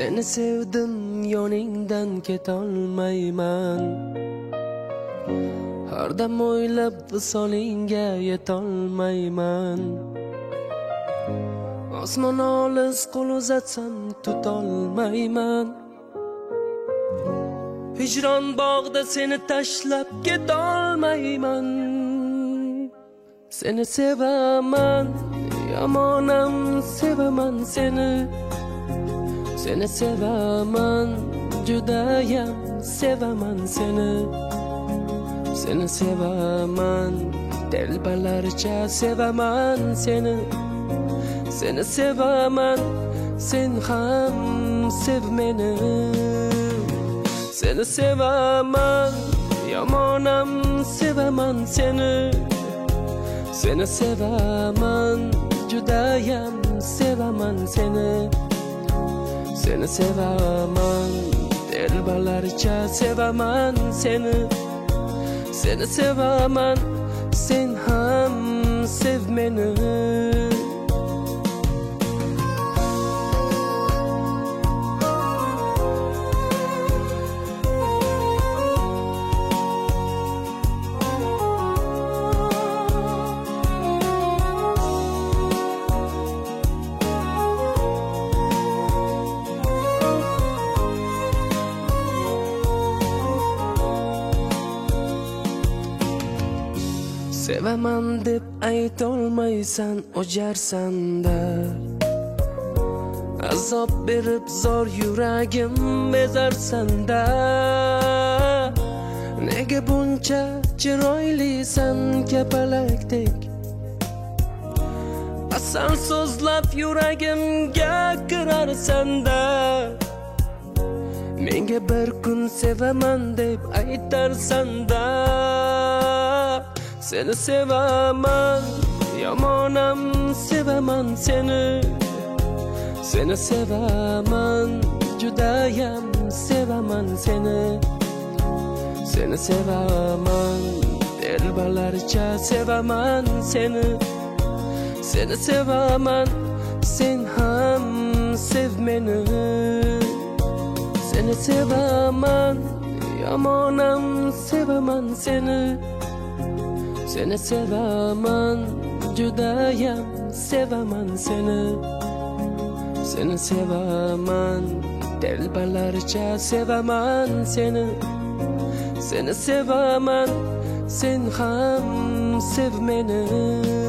Seni sevdim, yoningdan ketolmayman. Har dam o'ylab visolingga yetolmayman. Osmon olis qo'l uzatsam tutolmayman. Hijron bog'da seni tashlab ketolmayman. Seni sevaman, yomonam sevaman seni. Seni sevaman, judayam sevaman seni. Seni sevaman, telbalarcha sevaman seni. Seni sevaman, sen ham sev meni. Seni sevaman, yomonam sevaman seni. Seni sevaman, judayam sevaman seni. Seni sevaman, telbalarcha sevaman seni. Seni sevaman, sen ham sev meni. Sevaman deb aytolmaysan, o'jarsan-da. Azob berib zor yuragim bezarsan-da. Nega buncha chiroylisan kapalakdek? Asal so'zlab yuragimga kirarsan-da. Menga bir kun sevaman deb aytarsan-da. Seni sevaman, yomonam sevaman seni. Seni sevaman, judayam sevaman seni. Seni sevaman, telbalarcha sevaman seni. Seni sevaman, sen ham sev meni. Seni sevaman, yomonam sevaman seni. Seni sevaman, judayam sevaman seni. Seni sevaman, telbalarcha sevaman seni. Seni sevaman, sen ham sev meni.